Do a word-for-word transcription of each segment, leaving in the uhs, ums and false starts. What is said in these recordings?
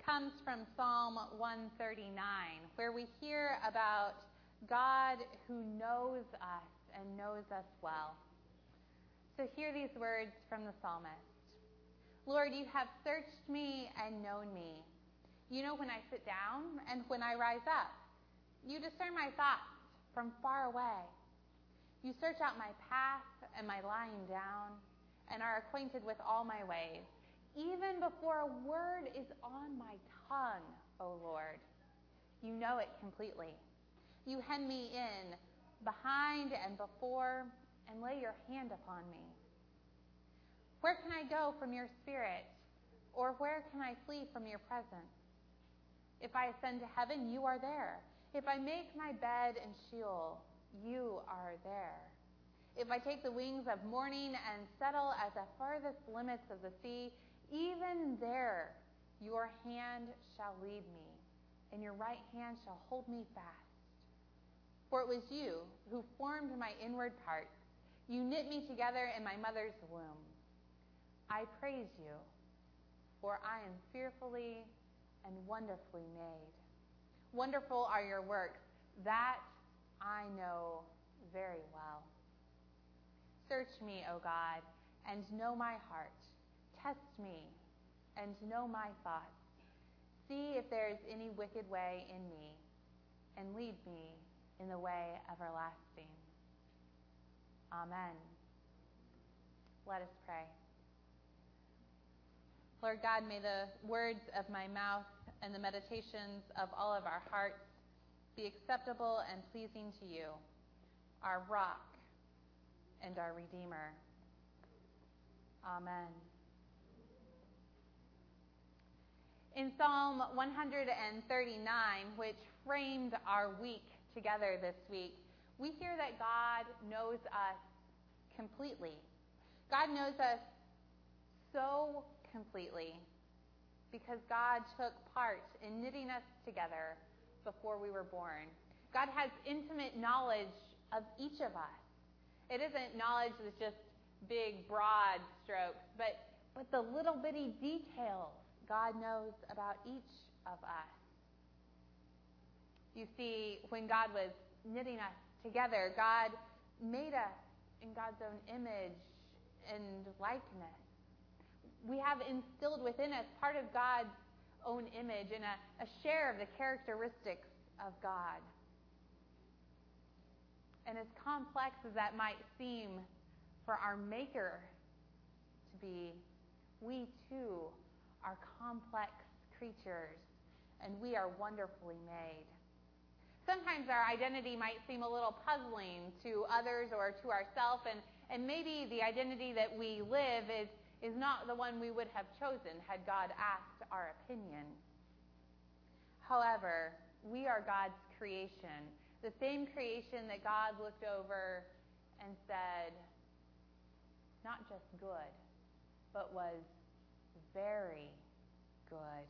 comes from Psalm one thirty-nine, where we hear about God who knows us and knows us well. So hear these words from the psalmist. Lord, you have searched me and known me. You know when I sit down and when I rise up. You discern my thoughts from far away. You search out my path and my lying down and are acquainted with all my ways. Even before a word is on my tongue, O Lord, you know it completely. You hem me in behind and before and lay your hand upon me. Where can I go from your spirit? Or where can I flee from your presence? If I ascend to heaven, you are there. If I make my bed in Sheol, you are there. If I take the wings of morning and settle at the farthest limits of the sea, even there your hand shall lead me, and your right hand shall hold me fast. For it was you who formed my inward parts. You knit me together in my mother's womb. I praise you, for I am fearfully and wonderfully made. Wonderful are your works, that I know very well. Search me, O God, and know my heart. Test me and know my thoughts. See if there is any wicked way in me, and lead me in the way everlasting. Amen. Let us pray. Lord God, may the words of my mouth and the meditations of all of our hearts be acceptable and pleasing to you, our rock and our Redeemer. Amen. In Psalm one thirty-nine, which framed our week together this week, we hear that God knows us completely. God knows us so completely because God took part in knitting us together before we were born. God has intimate knowledge of each of us. It isn't knowledge that's just big, broad strokes, but, but the little bitty details God knows about each of us. You see, when God was knitting us together, God made us in God's own image and likeness. We have instilled within us part of God's own image and a, a share of the characteristics of God. And as complex as that might seem for our Maker to be, we too are complex creatures, and we are wonderfully made. Sometimes our identity might seem a little puzzling to others or to ourselves, and, and maybe the identity that we live is, is not the one we would have chosen had God asked our opinion. However, we are God's creation, the same creation that God looked over and said, not just good, but was very good.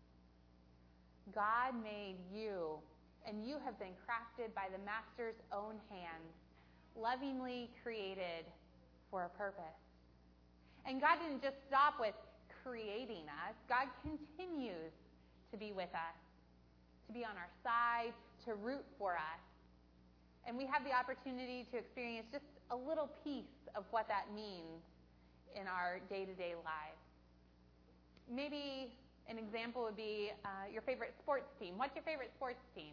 God made you, and you have been crafted by the Master's own hands, lovingly created for a purpose. And God didn't just stop with creating us. God continues to be with us, to be on our side, to root for us. And we have the opportunity to experience just a little piece of what that means in our day-to-day lives. Maybe an example would be uh, your favorite sports team. What's your favorite sports team?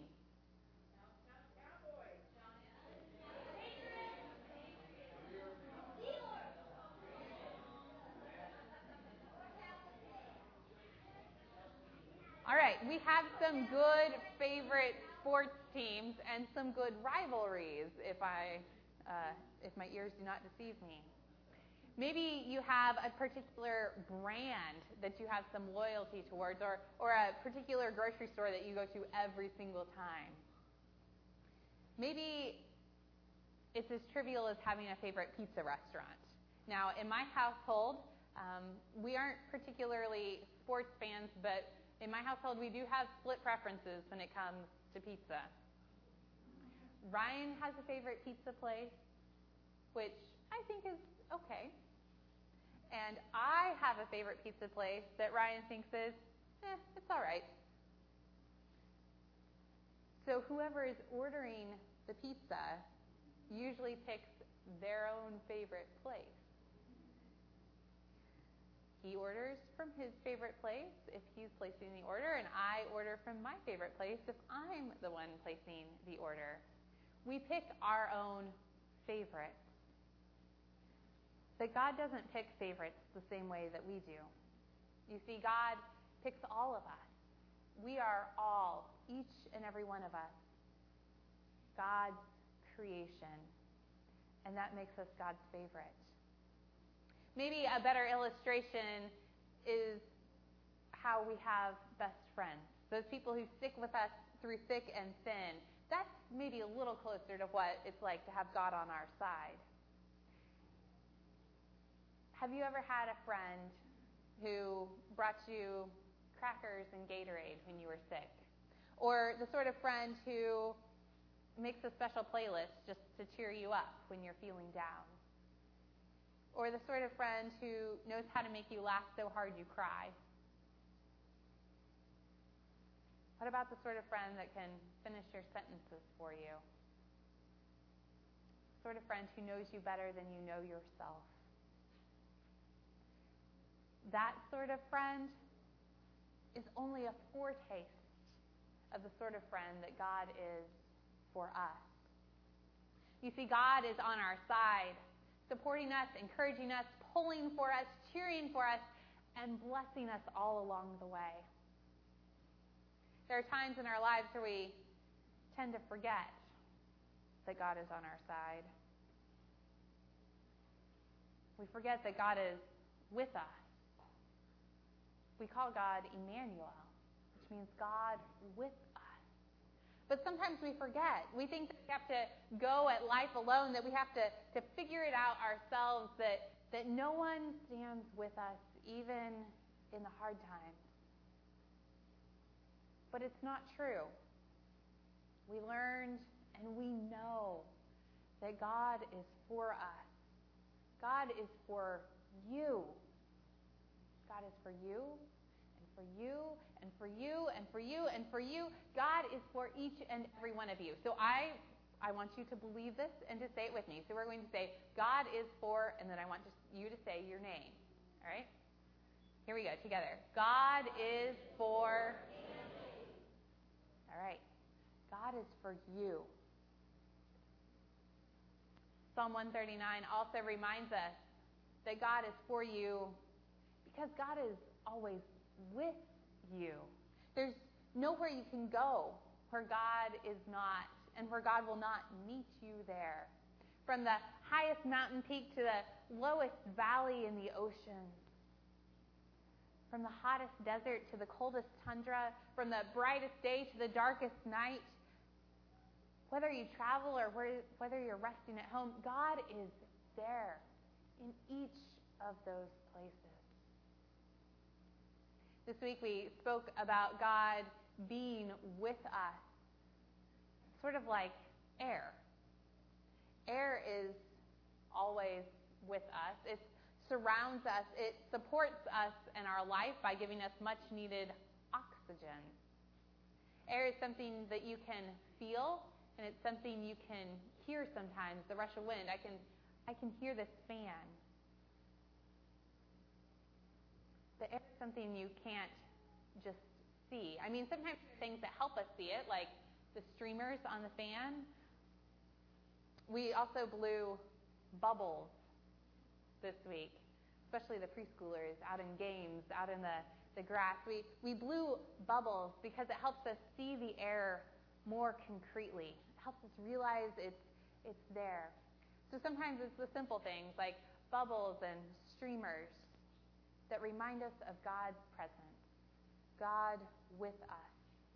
All right, we have some good favorite sports teams and some good rivalries, if I, uh, if my ears do not deceive me. Maybe you have a particular brand that you have some loyalty towards, or, or a particular grocery store that you go to every single time. Maybe it's as trivial as having a favorite pizza restaurant. Now, in my household, um, we aren't particularly sports fans, but in my household, we do have split preferences when it comes to pizza. Ryan has a favorite pizza place, which I think is okay. And I have a favorite pizza place that Ryan thinks is eh, it's all right. So whoever is ordering the pizza usually picks their own favorite place. He orders from his favorite place if he's placing the order, and I order from my favorite place if I'm the one placing the order. We pick our own favorites. But God doesn't pick favorites the same way that we do. You see, God picks all of us. We are all, each and every one of us, God's creation. And that makes us God's favorite. Maybe a better illustration is how we have best friends. Those people who stick with us through thick and thin. That's maybe a little closer to what it's like to have God on our side. Have you ever had a friend who brought you crackers and Gatorade when you were sick? Or the sort of friend who makes a special playlist just to cheer you up when you're feeling down? Or the sort of friend who knows how to make you laugh so hard you cry? What about the sort of friend that can finish your sentences for you? The sort of friend who knows you better than you know yourself? That sort of friend is only a foretaste of the sort of friend that God is for us. You see, God is on our side, supporting us, encouraging us, pulling for us, cheering for us, and blessing us all along the way. There are times in our lives where we tend to forget that God is on our side. We forget that God is with us. We call God Emmanuel, which means God with us. But sometimes we forget. We think that we have to go at life alone, that we have to, to figure it out ourselves, that, that no one stands with us, even in the hard times. But it's not true. We learned and we know that God is for us. God is for you. God is for you, and for you, and for you, and for you, and for you. God is for each and every one of you. So I I want you to believe this and to say it with me. So we're going to say, God is for, and then I want just you to say your name. All right? Here we go, together. God is for. All right. God is for you. Psalm one thirty-nine also reminds us that God is for you because God is always with you. There's nowhere you can go where God is not, and where God will not meet you there. From the highest mountain peak to the lowest valley in the ocean. From the hottest desert to the coldest tundra. From the brightest day to the darkest night. Whether you travel or whether you're resting at home, God is there in each of those places. This week we spoke about God being with us, sort of like air. Air is always with us. It surrounds us. It supports us in our life by giving us much needed oxygen. Air is something that you can feel, and it's something you can hear sometimes, the rush of wind. I can, I can hear this fan. The air is something you can't just see. I mean, sometimes there are things that help us see it, like the streamers on the fan. We also blew bubbles this week, especially the preschoolers out in games, out in the, the grass. We, we blew bubbles because it helps us see the air more concretely. It helps us realize it's, it's there. So sometimes it's the simple things like bubbles and streamers that remind us of God's presence, God with us.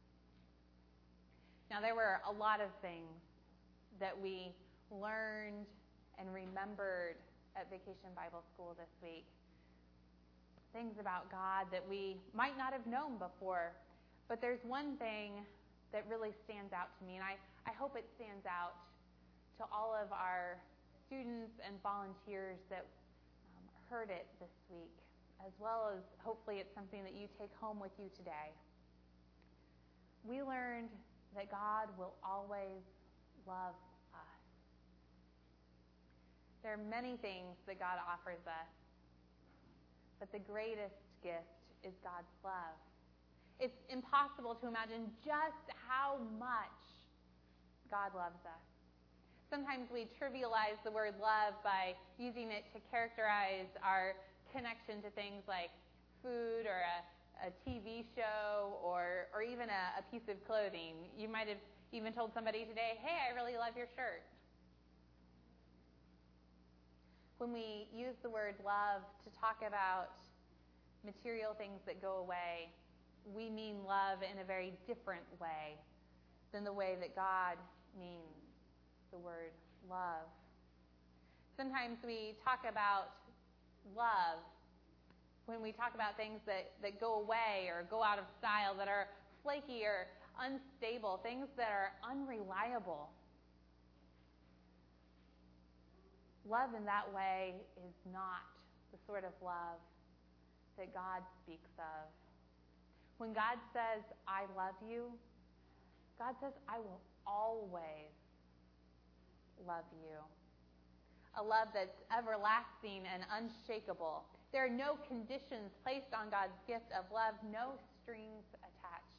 Now, there were a lot of things that we learned and remembered at Vacation Bible School this week. Things about God that we might not have known before. But there's one thing that really stands out to me, and I, I hope it stands out to all of our students and volunteers that um, heard it this week as well as hopefully it's something that you take home with you today. We learned that God will always love us. There are many things that God offers us, but the greatest gift is God's love. It's impossible to imagine just how much God loves us. Sometimes we trivialize the word love by using it to characterize our connection to things like food or a, a T V show or, or even a, a piece of clothing. You might have even told somebody today, hey, I really love your shirt. When we use the word love to talk about material things that go away, we mean love in a very different way than the way that God means the word love. Sometimes we talk about love when we talk about things that, that go away or go out of style, that are flaky or unstable, things that are unreliable. Love in that way is not the sort of love that God speaks of. When God says, I love you, God says, I will always love you. A love that's everlasting and unshakable. There are no conditions placed on God's gift of love, no strings attached.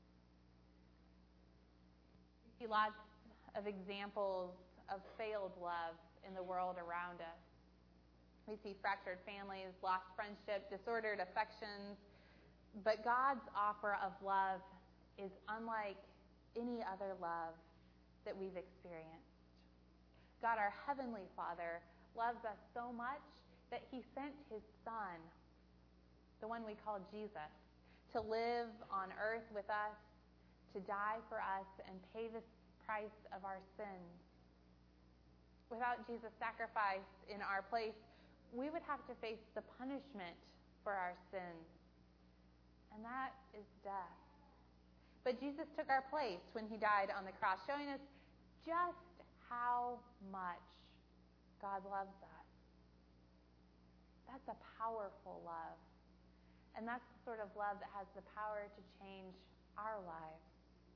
We see lots of examples of failed love in the world around us. We see fractured families, lost friendship, disordered affections. But God's offer of love is unlike any other love that we've experienced. God, our Heavenly Father, loves us so much that He sent His Son, the one we call Jesus, to live on earth with us, to die for us, and pay the price of our sins. Without Jesus' sacrifice in our place, we would have to face the punishment for our sins, and that is death. But Jesus took our place when He died on the cross, showing us just how much God loves us. That's a powerful love. And that's the sort of love that has the power to change our lives.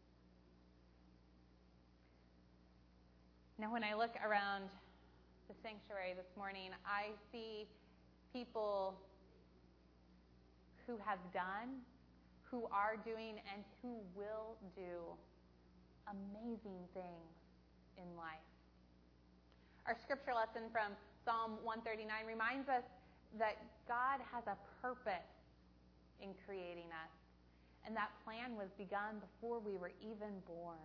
Now, when I look around the sanctuary this morning, I see people who have done, who are doing, and who will do amazing things in life. Our scripture lesson from Psalm one thirty-nine reminds us that God has a purpose in creating us, and that plan was begun before we were even born.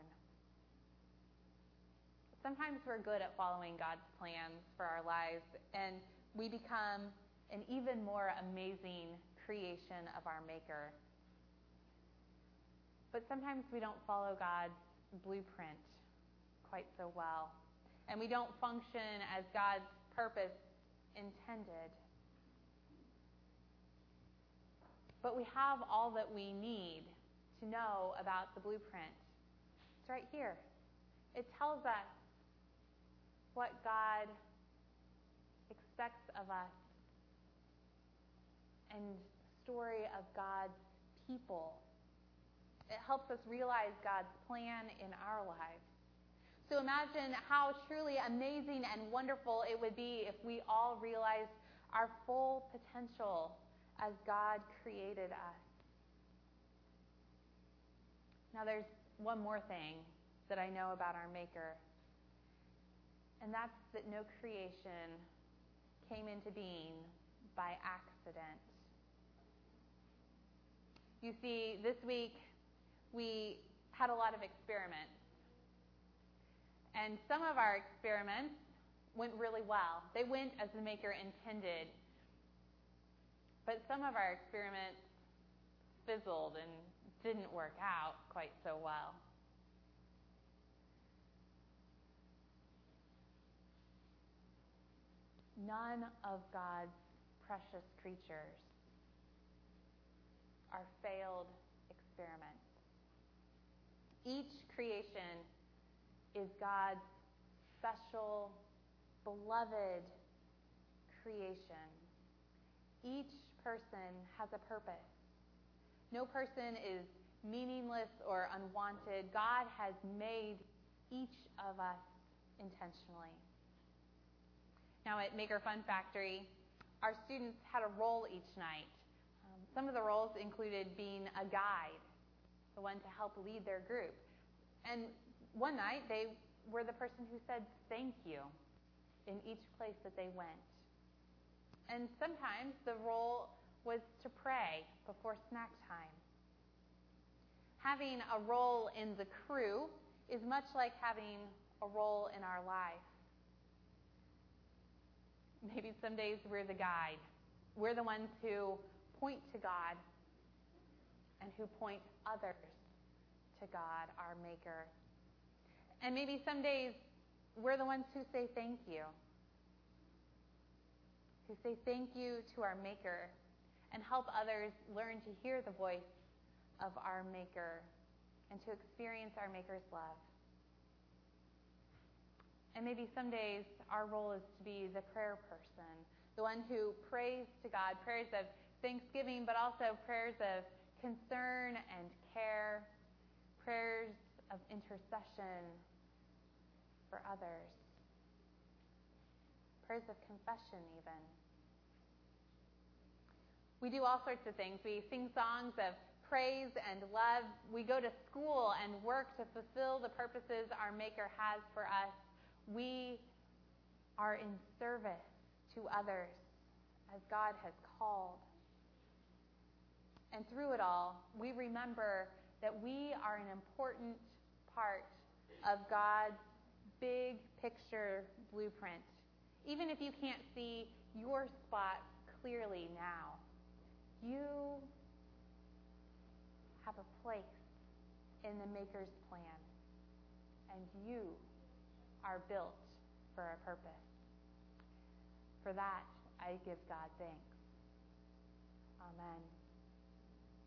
Sometimes we're good at following God's plans for our lives, and we become an even more amazing creation of our Maker. But sometimes we don't follow God's blueprint quite so well, and we don't function as God's purpose intended. But we have all that we need to know about the blueprint. It's right here. It tells us what God expects of us and the story of God's people. It helps us realize God's plan in our lives. So imagine how truly amazing and wonderful it would be if we all realized our full potential as God created us. Now there's one more thing that I know about our Maker, and that's that no creation came into being by accident. You see, this week we had a lot of experiments. And some of our experiments went really well. They went as the Maker intended. But some of our experiments fizzled and didn't work out quite so well. None of God's precious creatures are failed experiments. Each creation is God's special, beloved creation. Each person has a purpose. No person is meaningless or unwanted. God has made each of us intentionally. Now at Maker Fun Factory, our students had a role each night. Um, some of the roles included being a guide, the one to help lead their group. And one night they were the person who said thank you in each place that they went. And sometimes the role was to pray before snack time. Having a role in the crew is much like having a role in our life. Maybe some days we're the guide. We're the ones who point to God and who point others to God, our Maker. And maybe some days we're the ones who say thank you. Who say thank you to our Maker and help others learn to hear the voice of our Maker and to experience our Maker's love. And maybe some days our role is to be the prayer person, the one who prays to God, prayers of thanksgiving, but also prayers of concern and care, prayers of intercession for others, prayers of confession even. We do all sorts of things. We sing songs of praise and love. We go to school and work to fulfill the purposes our Maker has for us. We are in service to others as God has called. And through it all, we remember that we are an important part of God's big picture blueprint. Even if you can't see your spot clearly now, you have a place in the Maker's plan, and you are built for a purpose. For that, I give God thanks. Amen.